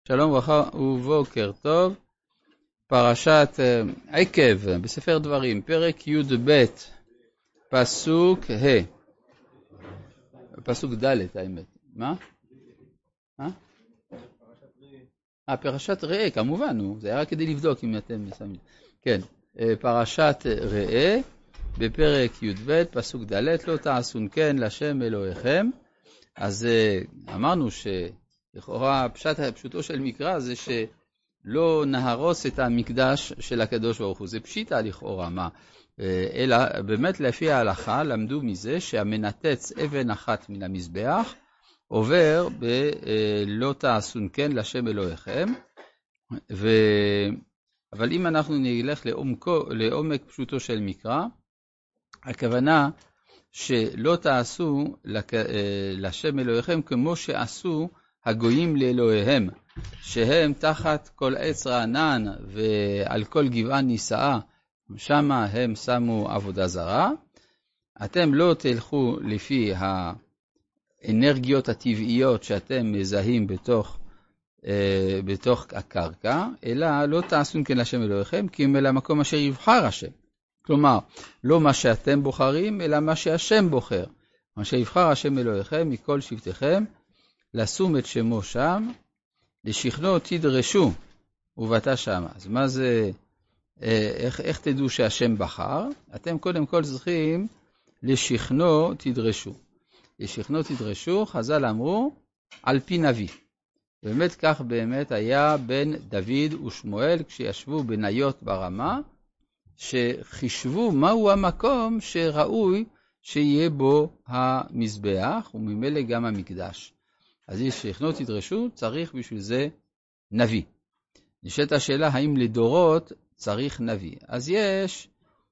שלום וברכה ובוקר טוב. פרשת עקב בספר דברים, פרק י"ב, פסוק ה', פסוק ד' האמת. מה? פרשת ראה, כמובן, זה היה רק כדי לבדוק אם אתם שמים. כן, פרשת ראה בפרק י"ב, פסוק ד', לא תעשון כן לשם אלוהיכם. אז אמרנו שלכאורה פשוטו של מקרא זה שלא נהרוס את המקדש של הקדוש ברוך הוא. זה פשיטה לכאורה, מה? אלא באמת לפי ההלכה למדו מזה שהמנתץ אבן אחת מן המזבח עובר בלא תעשון כן לשם אלוהיכם. אבל אם אנחנו נלך לעומק פשוטו של מקרא, הכוונה שלא תעשו לשם אלוהיכם כמו שעשו הגויים לאלוהיהם, שהם תחת כל עץ רענן ועל כל גבעה נישאה, שמה הם שמו עבודה זרה. אתם לא תלכו לפי האנרגיות הטבעיות שאתם מזהים בתוך הקרקע, אלא לא תעשו כן לשם אלוהיכם, כי אם אל המקום אשר יבחר השם. כלומר, לא מה שאתם בוחרים, אלא מה שהשם בוחר. מה שיבחר השם אלוהיכם מכל שבטיכם, לשום את שמו שם, לשכנו תדרשו, ובאת שם. אז מה זה, איך תדעו שהשם בחר? אתם קודם כל צריכים לשכנו תדרשו. לשכנו תדרשו, חז"ל אמרו, על פי נביא. באמת כך באמת היה בין דוד ושמואל, כשישבו בניות ברמה, שחישבו מהו המקום שראוי שיהיה בו המזבח, וממילא גם המקדש. אז יש שכנו תדרשו, צריך בשביל זה נביא. נשאלת השאלה, האם לדורות צריך נביא? אז יש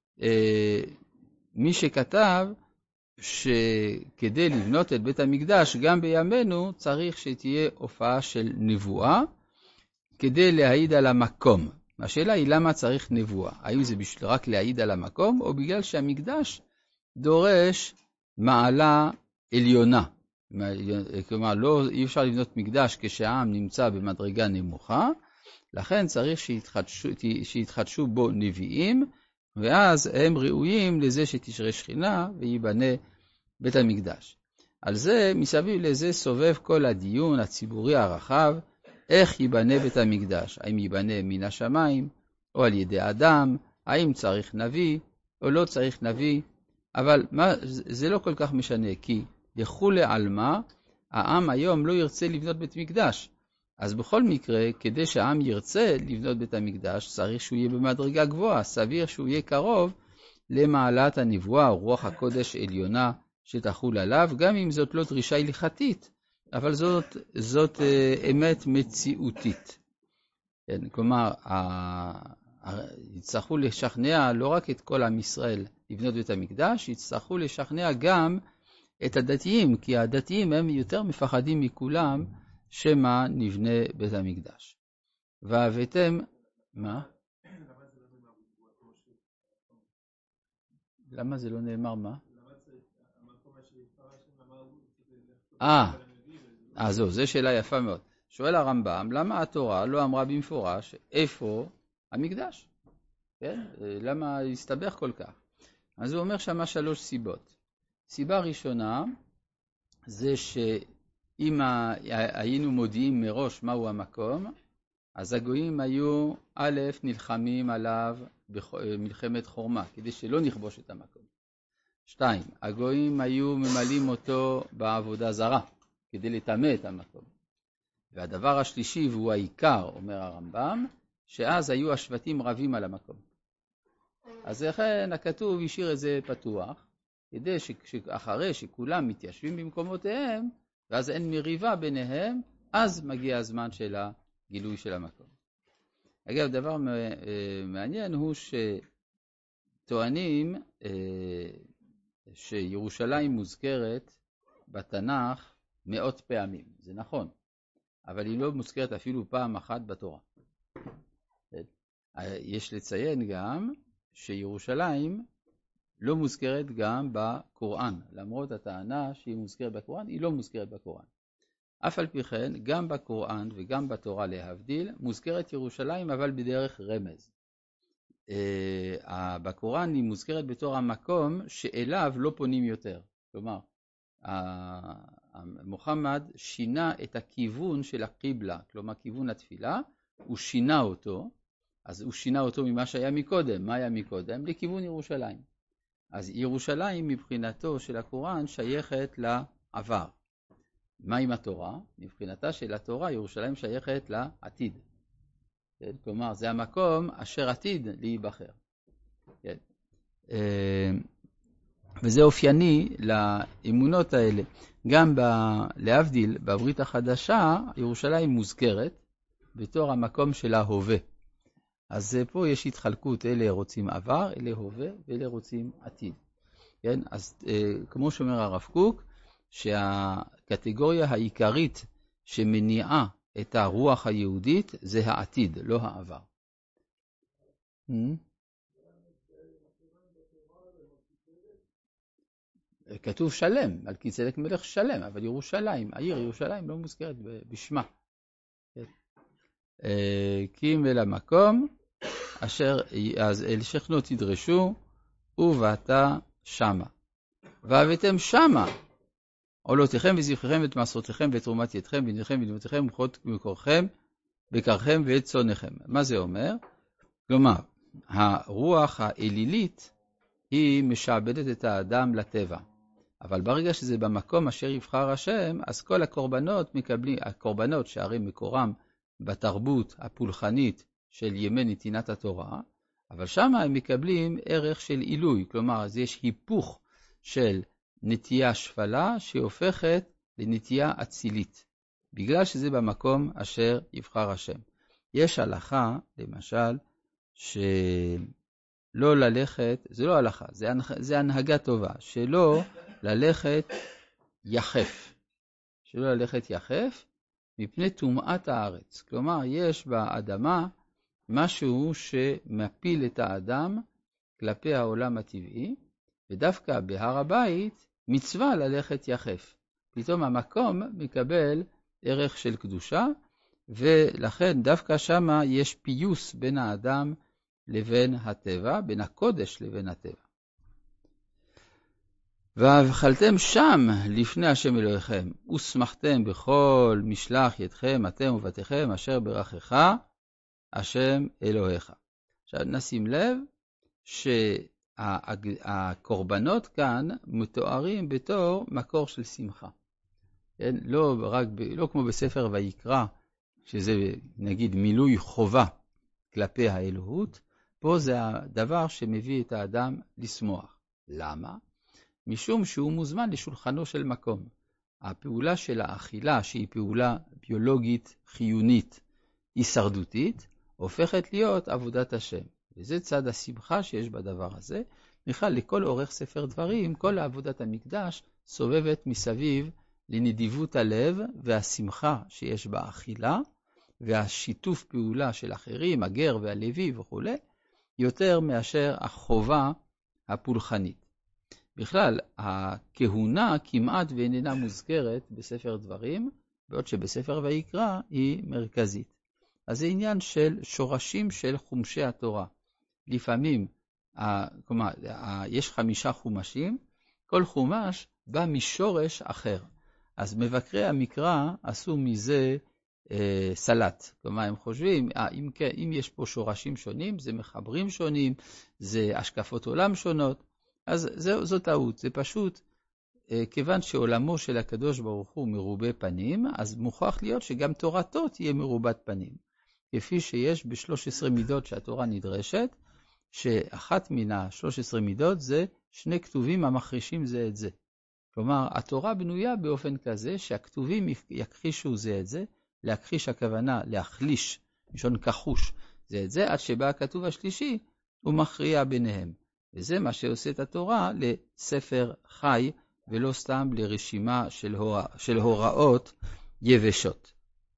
מי שכתב שכדי לבנות את בית המקדש, גם בימינו צריך שתהיה הופעה של נבואה, כדי להעיד על המקום. השאלה היא למה צריך נבואה? האם זה בשביל רק להעיד על המקום, או בגלל שהמקדש דורש מעלה עליונה? כלומר, אי אפשר לבנות מקדש כשהעם נמצא במדרגה נמוכה, לכן צריך שיתחדשו בו נביאים, ואז הם ראויים לזה שתשרה שכינה ויבנה בית המקדש. על זה, מסביב לזה סובב כל הדיון הציבורי הרחב, איך ייבנה בית המקדש? האם ייבנה מן השמיים, או על ידי אדם? האם צריך נביא, או לא צריך נביא? אבל זה לא כל כך משנה, כי לכולי עלמא, העם היום לא ירצה לבנות בית מקדש. אז בכל מקרה, כדי שהעם ירצה לבנות בית המקדש, צריך שהוא יהיה במדרגה גבוהה, סביר שהוא יהיה קרוב למעלת הנבואה, רוח הקודש עליונה שתחול עליו, גם אם זאת לא דרישה הלכתית. אבל זאת אמת מציאותית. כן, כלומר, יצטרכו לשכנע לא רק את כל עם ישראל לבנות בית המקדש, יצטרכו לשכנע גם את הדתיים, כי הדתיים הם יותר מפחדים מכולם שמה נבנה בית המקדש. והבאתם, מה? למה זה לא נאמר מה? זו שאלה יפה מאוד. שואל הרמב"ם, למה התורה לא אמרה במפורש איפה המקדש? כן? למה להסתבך כל כך? אז הוא אומר שמה 3 סיבות. סיבה ראשונה זה שאם היינו מודיעים מראש מהו המקום, אז הגויים היו א' נלחמים עליו במלחמת חורמה, כדי שלא נכבוש את המקום. 2, הגויים היו ממלאים אותו בעבודה זרה, כדי לטמא את המקום. והדבר השלישי, והוא העיקר, אומר הרמב"ם, שאז היו השבטים רבים על המקום. אז לכן הכתוב השאיר את זה פתוח, כדי שאחרי שכולם מתיישבים במקומותיהם, ואז אין מריבה ביניהם, אז מגיע הזמן של הגילוי של המקום. אגב, דבר מעניין הוא שטוענים שירושלים מוזכרת בתנ"ך 100 פעמים. זה נכון, אבל היא לא מוזכרת אפילו פעם אחת בתורה. יש לציין גם שירושלים לא מוזכרת גם בקוראן, למרות הטענה שהיא מוזכרת בקוראן, היא לא מוזכרת בקוראן. אף על פי כן, גם בקוראן וגם בתורה להבדיל, מוזכרת ירושלים אבל בדרך רמז. בקוראן היא מוזכרת בתור המקום שאליו לא פונים יותר. כלומר, מוחמד שינה את הכיוון של הקיבלה, כלומר כיוון התפילה, הוא שינה אותו, אז הוא שינה אותו ממה שהיה מקודם. מה היה מקודם? לכיוון ירושלים. אז ירושלים מבחינתו של הקוראן שייכת לעבר. מה עם התורה? מבחינתה של התורה ירושלים שייכת לעתיד. כן? כלומר זה המקום אשר עתיד להיבחר. כן? וזה אופייני לאמונות האלה. גם להבדיל בברית החדשה ירושלים מוזכרת בתור המקום של ההווה. אז פה יש התחלקות, אלה רוצים עבר, אלה הווה, ואלה רוצים עתיד. כן? אז כמו שאומר הרב קוק, שהקטגוריה העיקרית שמניעה את הרוח היהודית זה העתיד, לא העבר. כתוב שלם, מלכי צדק מלך שלם, אבל ירושלים, העיר ירושלים לא מוזכרת בשמה. קים אל המקום, אשר אז אל שכנו תדרשו, ובאתה שמה. והבאתם שמה, עולותיכם וזבחיכם ואת מסורתיכם ואת תרומת ידכם ונדכם ונדמותיכם ומחות מקורכם, בקרכם ואת צונכם. מה זה אומר? כלומר, הרוח האלילית היא משעבדת את האדם לטבע. אבל ברגע שזה במקום אשר יבחר השם, אז כל הקורבנות מקבלים, הקורבנות שהרי מקורם בתרבות הפולחנית של ימי נתינת התורה, אבל שם הם מקבלים ערך של עילוי, כלומר אז יש היפוך של נטייה שפלה שהופכת לנטייה אצילית, בגלל שזה במקום אשר יבחר השם. יש הלכה, למשל, שלא ללכת, זה לא הלכה, זה הנהגה טובה, שלא ללכת יחף. שלא ללכת יחף מפני טומאת הארץ. כלומר, יש באדמה משהו שמפיל את האדם כלפי העולם הטבעי, ודווקא בהר הבית מצווה ללכת יחף. פתאום המקום מקבל ערך של קדושה, ולכן דווקא שמה יש פיוס בין האדם לבין הטבע, בין הקודש לבין הטבע. ואכלתם שם לפני השם אלוהיכם, ושמחתם בכל משלח ידכם, אתם ובתיכם, אשר ברכך השם אלוהיך. עכשיו נשים לב שהקורבנות כאן מתוארים בתור מקור של שמחה. כן? לא כמו בספר ויקרא, שזה נגיד מילוי חובה כלפי האלוהות, פה זה הדבר שמביא את האדם לשמוח. למה? משום שהוא מוזמן לשולחנו של מקום. הפעולה של האכילה, שהיא פעולה ביולוגית, חיונית, הישרדותית, הופכת להיות עבודת השם. וזה צד השמחה שיש בדבר הזה. בכלל, לכל אורך ספר דברים, כל עבודת המקדש סובבת מסביב לנדיבות הלב והשמחה שיש באכילה, והשיתוף פעולה של אחרים, הגר והלוי וכו', יותר מאשר החובה הפולחנית. בכלל, הכהונה כמעט ואיננה מוזכרת בספר דברים, בעוד שבספר ויקרא היא מרכזית. אז זה עניין של שורשים של חומשי התורה. לפעמים, כלומר, יש 5 חומשים, כל חומש בא משורש אחר. אז מבקרי המקרא עשו מזה סלט. כלומר, הם חושבים, אם יש פה שורשים שונים, זה מחברים שונים, זה השקפות עולם שונות, אז זו טעות. זה פשוט, כיוון שעולמו של הקדוש ברוך הוא מרובה פנים, אז מוכרח להיות שגם תורתו תהיה מרובת פנים. כפי שיש ב13 מידות שהתורה נדרשת, שאחת מן ה13 מידות זה 2 כתובים המחרישים זה את זה. כלומר, התורה בנויה באופן כזה שהכתובים יכחישו זה את זה, להכחיש הכוונה להחליש, משון כחוש זה את זה, עד שבא הכתוב השלישי הוא מכריע ביניהם. וזה מה שעושה את התורה לספר חי, ולא סתם לרשימה של הוראות יבשות.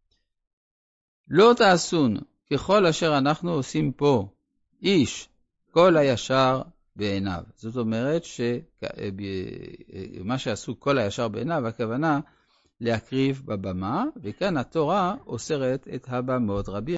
לא תעשון ככל אשר אנחנו עושים פה, איש כל הישר בעיניו. זאת אומרת שמה שעשו כל הישר בעיניו, הכוונה להקריב בבמה, וכאן התורה אוסרת את הבמות. רבי